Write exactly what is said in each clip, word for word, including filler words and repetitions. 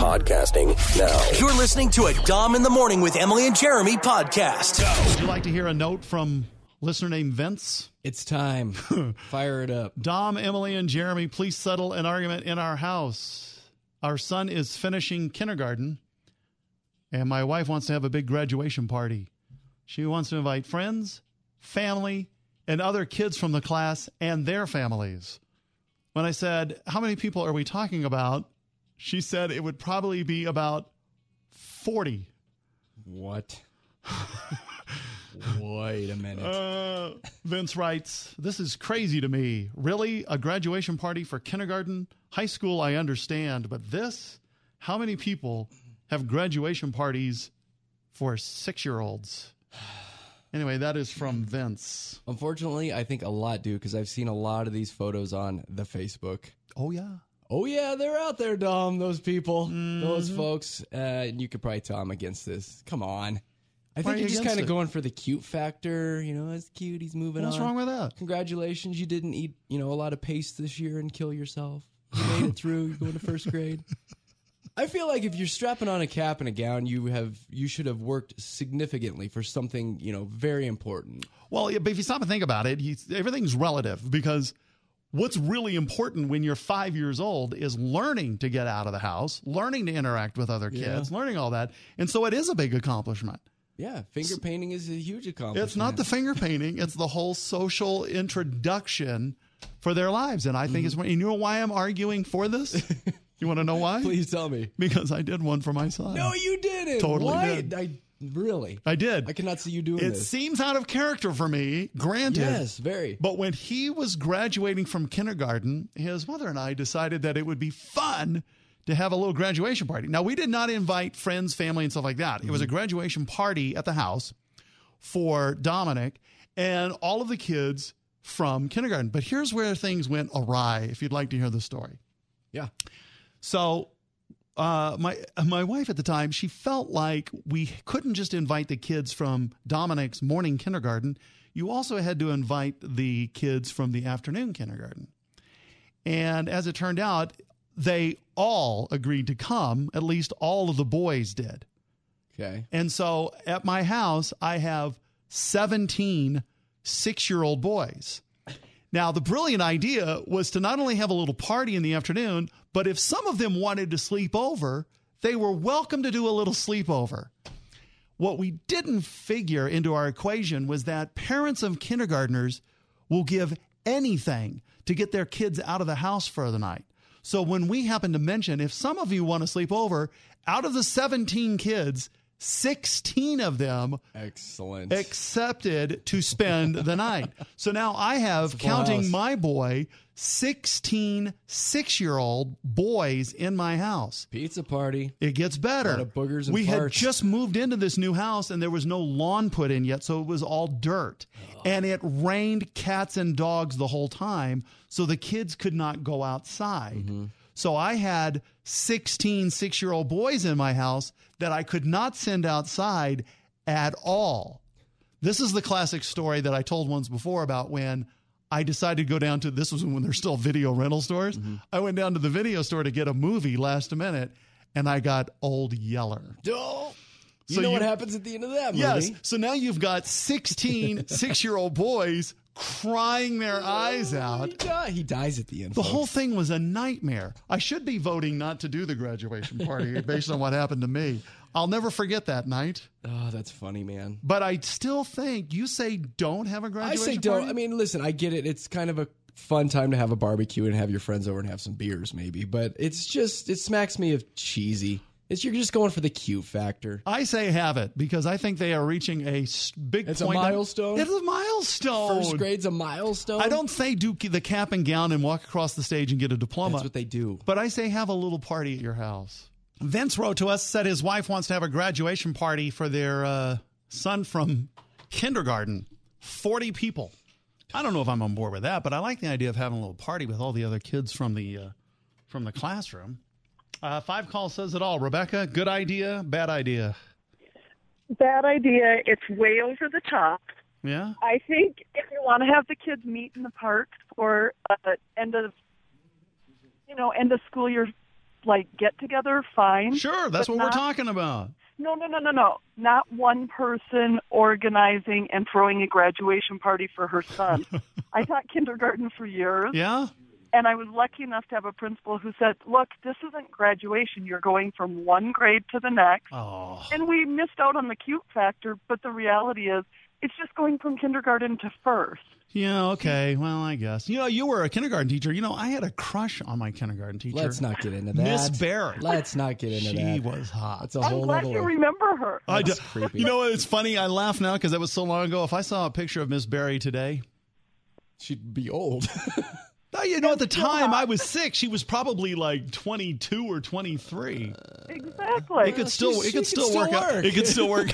podcasting now. You're listening to a Dom in the Morning with Emily and Jeremy podcast. Would you like to hear a note from listener named Vince? It's time. Fire it up. Dom, Emily, and Jeremy, please settle an argument in our house. Our son is finishing kindergarten, and my wife wants to have a big graduation party. She wants to invite friends, family, and other kids from the class and their families. When I said, how many people are we talking about? She said it would probably be about forty. What? Wait a minute. Uh, Vince writes, this is crazy to me. Really? A graduation party for kindergarten? High school, I understand. But this? How many people have graduation parties for six-year-olds? Anyway, that is from Vince. Unfortunately, I think a lot do because I've seen a lot of these photos on the Facebook. Oh, yeah. Oh, yeah, they're out there, Dom, those people, Mm-hmm. those folks. Uh, and you could probably tell I'm against this. Come on. I Why think are you you're just against kind of it? going for the cute factor. You know, it's cute. He's moving What's on. wrong with that? Congratulations. You didn't eat, you know, a lot of paste this year and kill yourself. You made it through. You're going to first grade. I feel like if you're strapping on a cap and a gown, you have you should have worked significantly for something, you know, very important. Well, yeah, but if you stop and think about it, you, everything's relative because what's really important when you're five years old is learning to get out of the house, learning to interact with other kids, Yeah. learning all that. And so it is a big accomplishment. Yeah, finger painting is a huge accomplishment. It's not the finger painting. It's the whole social introduction for their lives. And I think it's, you know why I'm arguing for this? You want to know why? Please tell me. Because I did one for my son. No, you didn't. Totally Why? did. I really. I did. I cannot see you doing It this. seems out of character for me, granted. Yes, very. But when he was graduating from kindergarten, his mother and I decided that it would be fun to have a little graduation party. Now, we did not invite friends, family, and stuff like that. It was a graduation party at the house for Dominic and all of the kids from kindergarten. But here's where things went awry, if you'd like to hear the story. Yeah. So uh, my my wife at the time, she felt like we couldn't just invite the kids from Dominic's morning kindergarten. You also had to invite the kids from the afternoon kindergarten. And as it turned out, they all agreed to come. At least all of the boys did. Okay. And so at my house, I have seventeen six-year-old boys. Now, the brilliant idea was to not only have a little party in the afternoon, but if some of them wanted to sleep over, they were welcome to do a little sleepover. What we didn't figure into our equation was that parents of kindergartners will give anything to get their kids out of the house for the night. So when we happen to mention, if some of you want to sleep over, out of the seventeen kids, sixteen of them Excellent. accepted to spend the night. So now I have, full counting house. my boy, sixteen six-year-old boys in my house. Pizza party. It gets better. Lot of boogers and we had farts. just moved into this new house and there was no lawn put in yet, so it was all dirt. And it rained cats and dogs the whole time, so the kids could not go outside. Mm-hmm. So I had sixteen six-year-old boys in my house that I could not send outside at all. This is the classic story that I told once before about when I decided to go down to, this was when there's still video rental stores. Mm-hmm. I went down to the video store to get a movie last minute, and I got Old Yeller. Oh, you So know you- what happens at the end of that movie? Yes. So now you've got sixteen six-year-old boys crying their eyes out. He, die. he dies at the end. The folks. whole thing was a nightmare. I should be voting not to do the graduation party based on what happened to me. I'll never forget that night. Oh, that's funny, man. But I still think, you say don't have a I graduation say party? don't. I mean, listen, I get it. It's kind of a fun time to have a barbecue and have your friends over and have some beers, maybe. But it's just, it smacks me of cheesy. It's you're just going for the cute factor. I say have it because I think they are reaching a s- big It's a point. milestone? It's a milestone. First grade's a milestone. I don't say do the cap and gown and walk across the stage and get a diploma. That's what they do. But I say have a little party at your house. Vince wrote to us, said his wife wants to have a graduation party for their uh, son from kindergarten. forty people. I don't know if I'm on board with that, but I like the idea of having a little party with all the other kids from the uh, from the classroom. Uh, five Call says it all. Rebecca, good idea, bad idea? Bad idea. It's way over the top. Yeah? I think if you want to have the kids meet in the park for uh, end of, you know, end of school year like get together, fine. Sure, that's but what not, we're talking about. No, no, no, no, no. Not one person organizing and throwing a graduation party for her son. I taught kindergarten for years. Yeah? And I was lucky enough to have a principal who said, look, this isn't graduation. You're going from one grade to the next. Oh. And we missed out on the cute factor, but the reality is it's just going from kindergarten to first. Yeah, okay. Well, I guess. You know, you were a kindergarten teacher. You know, I had a crush on my kindergarten teacher. Let's not get into that. Miss Barry. Let's not get into she that. She was hot. That's a I'm whole glad other you one. remember her. I do, creepy. You know what? It's funny. I laugh now because that was so long ago. If I saw a picture of Miss Barry today, She'd be old. no, you know, at the time I was six. She was probably like twenty-two or twenty-three. Exactly. It could still, she- it could she still could work still out. work. It could still work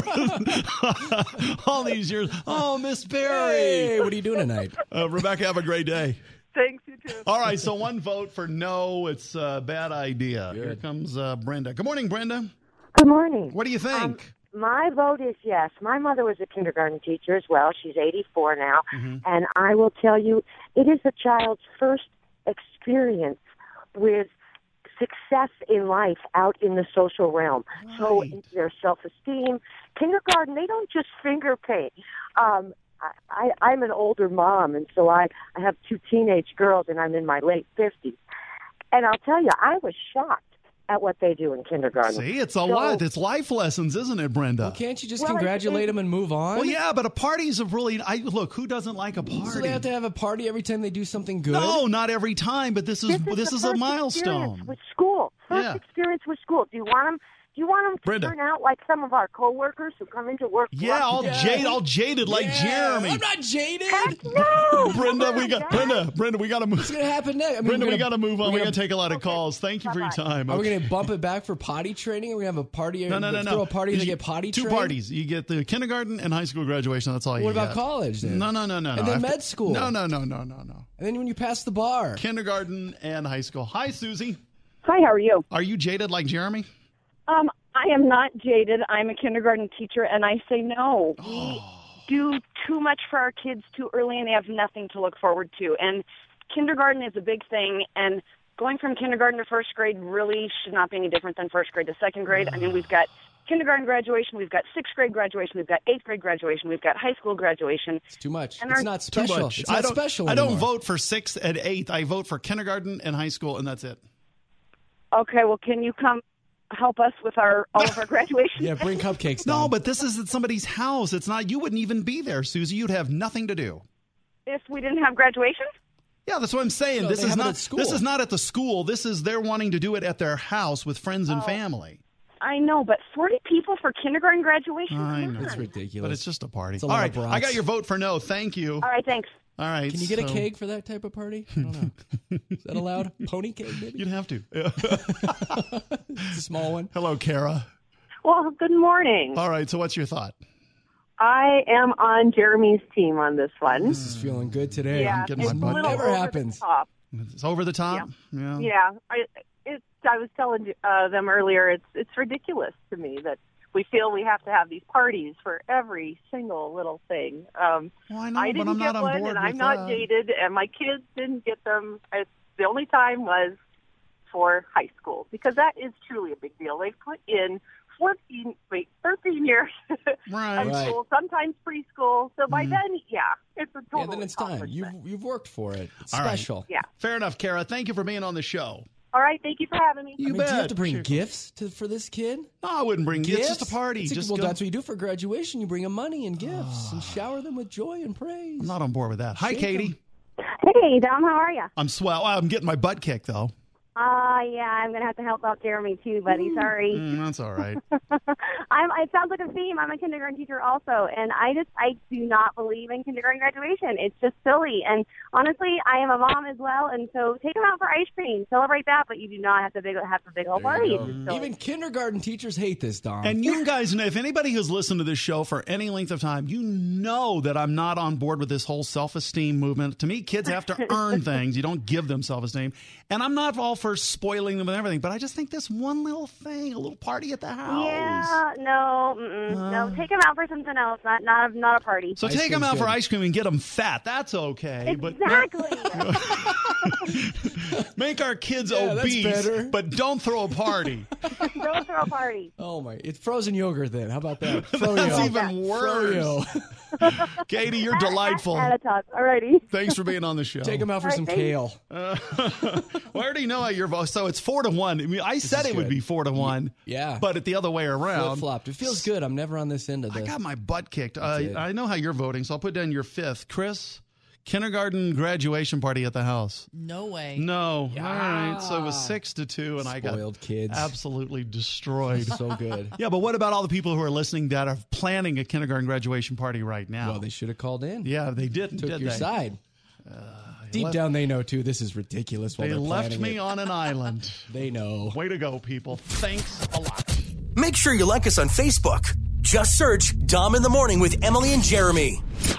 out. All these years. Oh, Miss Barry. Hey, what are you doing tonight? Uh, Rebecca, have a great day. Thanks, you too. All right, so one vote for no. It's a bad idea. Good. Here comes uh, Brenda. Good morning, Brenda. Good morning. What do you think? Um, my vote is yes. My mother was a kindergarten teacher as well. She's eighty-four now. Mm-hmm. And I will tell you, it is a child's first experience with success in life out in the social realm. So Right. their self-esteem. Kindergarten, they don't just finger paint. Um, I, I, I'm an older mom, and so I, I have two teenage girls, and I'm in my late fifties. And I'll tell you, I was shocked at what they do in kindergarten. See, it's a So- lot. It's life lessons, isn't it, Brenda? Well, can't you just Well, congratulate it's- them and move on? Well, yeah, but a party's a really. I look. Who doesn't like a party? So they have to have a party every time they do something good? No, not every time. But this is This this, is, the is a first milestone. experience with school. First Yeah. experience with school. Do you want them? Do you want them to Brenda. turn out like some of our coworkers who come into work? Yeah, all drunk? jaded, all jaded like Yeah, Jeremy. I'm not jaded. Heck no, Brenda, we got Dad. Brenda. Brenda, we got to move. What's going to happen next? I mean, Brenda, we're we gonna- got to move on. we're We gonna- got to take a lot of calls. Thank you for your Bye-bye. time. Are we Okay. going to bump it back for potty training? Are we going to have a party? No, no, no, no. Throw a party to get potty Two trained? parties. You get the kindergarten and high school graduation. That's all you What get. about college then? No, no, no, no. And no. then After- med school. No, no, no, no, no, no. And then when you pass the bar. Kindergarten and high school. Hi, Susie. Hi, how are you? Are you jaded like Jeremy? Um, I am not jaded. I'm a kindergarten teacher, and I say no. We do too much for our kids too early, and they have nothing to look forward to. And kindergarten is a big thing, and going from kindergarten to first grade really should not be any different than first grade to second grade. I mean, we've got kindergarten graduation, we've got sixth grade graduation, we've got eighth grade graduation, we've got high school graduation. It's too much. And It's our- not Too special. much. It's not I don't, special I don't anymore. vote for sixth and eighth. I vote for kindergarten and high school, and that's it. Okay, well, can you come help us with our all of our graduation? Yeah, bring cupcakes No, down. but this is at somebody's house. It's not. You wouldn't even be there, Susie. You'd have nothing to do. If we didn't have graduation? Yeah, that's what I'm saying. No, this they is have it not. at school. This is not at the school. This is they're wanting to do it at their house with friends Oh. and family. I know, but forty people for kindergarten graduation? I Come know. on. It's ridiculous. But it's just a party. It's a All lot right, of brats. I got your vote for no. Thank you. All right, thanks. All right. Can you get a so- cake for that type of party? I don't know. Is that allowed? Pony cake, maybe? You'd have to. It's a small one. Hello, Kara. Well, good morning. All right. So, what's your thought? I am on Jeremy's team on this one. This is feeling good today. Yeah, getting it's my a butt little Never over the happens. top. It's over the top. Yeah. Yeah, I, it, I was telling uh, them earlier. It's it's ridiculous to me that we feel we have to have these parties for every single little thing. Um, Well, I know, I but didn't I'm get not on one, board and with I'm not that. jaded, and my kids didn't get them. It's, the only time was for high school because that is truly a big deal. They've put in fourteen, wait, thirteen years Right. of Right. school, sometimes preschool. So by Mhm. then, yeah, it's a total Yeah, then it's time. accomplishment. You've, you've worked for it. It's All right. special. Yeah. Fair enough, Kara. Thank you for being on the show. All right, thank you for having me. You I mean, bet. do you have to bring Sure. gifts to, for this kid? No, I wouldn't bring gifts. It's just a party. It's a- just well, go. that's what you do for graduation. You bring them money and gifts and shower them with joy and praise. I'm not on board with that. Hi, Shake Katie. 'em. Hey, Dom, how are you? I'm swell. I'm getting my butt kicked though. Uh, yeah, I'm going to have to help out Jeremy too, buddy. Sorry. Mm, that's all right. I'm, it sounds like a theme. I'm a kindergarten teacher also, and I just, I do not believe in kindergarten graduation. It's just silly. And honestly, I am a mom as well, and so take them out for ice cream. Celebrate that, but you do not have to big, have a big old There party. you It's go. just silly. Even kindergarten teachers hate this, Dom. And you guys know, if anybody who's listened to this show for any length of time, you know that I'm not on board with this whole self-esteem movement. To me, kids have to earn things. You don't give them self-esteem. And I'm not all for spoiling them and everything, but I just think this one little thing, a little party at the house. Yeah, no, mm-mm, Uh. no. Take them out for something else, not not a, not a party. So Ice take them cream's out for good. ice cream and get them fat. That's okay. Exactly. But make our kids Yeah, that's obese, better. but don't throw a party. Don't throw a party. Oh my! It's frozen yogurt then. How about that? That's Froyo. even worse. Froyo. Katie, you're delightful. At a talk. Alrighty. Thanks for being on the show. Take them out for All right, some thanks. kale. Uh, well, I already know how your vote. So it's four to one. I mean, I said is it would good. be four to one. Yeah. But it the other way around. Flip flopped. It feels good. I'm never on this end of I the. got my butt kicked. Uh, it. I know how you're voting, so I'll put down your fifth. Chris, kindergarten graduation party at the house. No way. No. Yeah. All right. So it was six to two, and I got Spoiled kids. absolutely destroyed. So good. Yeah, but what about all the people who are listening that are planning a kindergarten graduation party right now? Well, they should have called in. yeah, they didn't, Took did your they? side. Deep left- down, they know too. This is ridiculous. While They they're left planning me it. on an island. They know. Way to go, people. Thanks a lot. Make sure you like us on Facebook. Just search Dom in the Morning with Emily and Jeremy.